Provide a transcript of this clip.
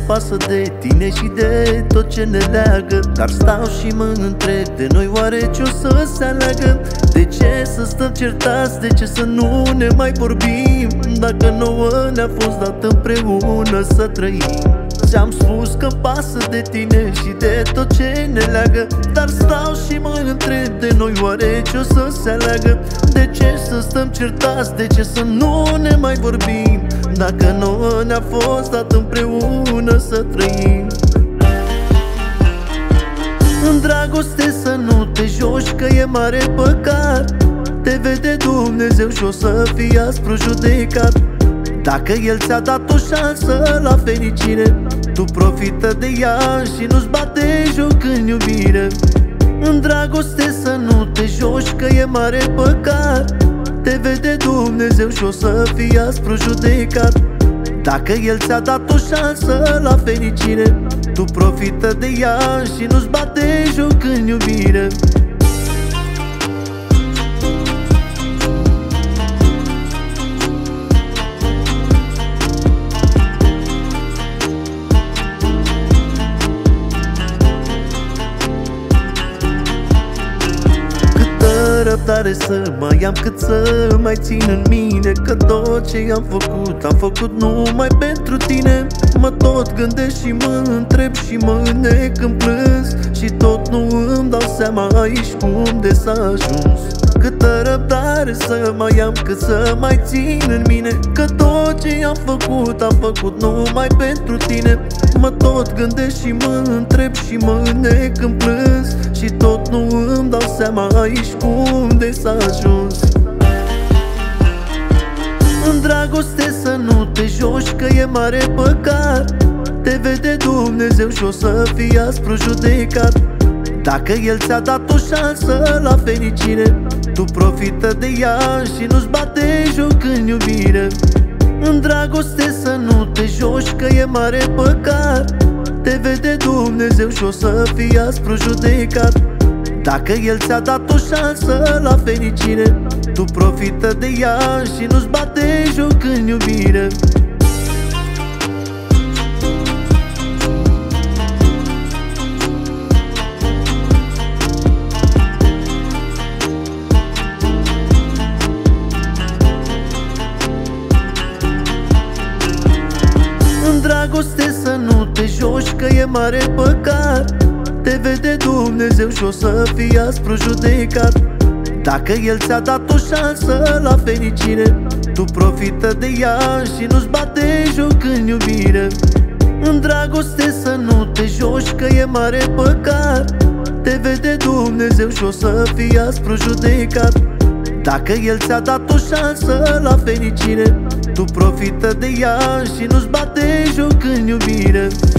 pasă de tine și de tot ce ne leagă. Dar stau și mă întreb, de noi oare ce o să se aleagă? De ce să stăm certați, de ce să nu ne mai vorbim? Dacă nouă ne-a fost dat împreună să trăim. Ți-am spus că-mi pasă de tine și de tot ce ne leagă. Dar stau și mă întreb, de noi oare ce o să se aleagă? De ce să stăm certați, de ce să nu ne mai vorbim? Dacă nouă ne-a fost dat împreună să trăim. În dragoste să nu te joci, că e mare păcat. Te vede Dumnezeu și o să fii aspru judecat. Dacă El ți-a dat o șansă la fericire, tu profită de ea și nu-ți bate joc în iubire. În dragoste să nu te joci, că e mare păcat. Te vede Dumnezeu și o să fii aspru judecat. Dacă El ți-a dat o șansă la fericire, tu profită de ea și nu-ți bate joc în iubire. Răbdare să mai am, cât să mai țin în mine, că tot ce am făcut numai pentru tine. Mă tot gândesc și mă întreb și mă înnec în plâns, și tot nu îmi dau seama aici cum de s-a ajuns. Câtă răbdare să mai am, cât să mai țin în mine, că tot ce am făcut numai pentru tine. Mă tot gândesc și mă întreb și mă înnec în plâns, și tot nu îmi dau seama aici cum de s-a ajuns. În dragoste să nu te joci, că e mare păcat. Te vede Dumnezeu și o să fii aspru judecat. Dacă El ți-a dat o șansă la fericire, tu profită de ea și nu-ți bate joc în iubire. În dragoste să nu te joci, că e mare păcat. Te vede Dumnezeu și o să fii aspru judecat. Dacă El ți-a dat o șansă la fericire, tu profită de ea și nu-ți bate joc în iubire. În dragoste să nu te joci, că e mare păcat. Te vede Dumnezeu și o să fii aspru judecat. Dacă El ți-a dat o șansă la fericire, tu profită de ea și nu-ți bate joc în iubire. În dragoste să nu te joci, că e mare păcat. Te vede Dumnezeu și o să fii aspru judecat. Dacă El ți-a dat o șansă la fericire, tu profită de ea și nu-ți bate joc în iubire.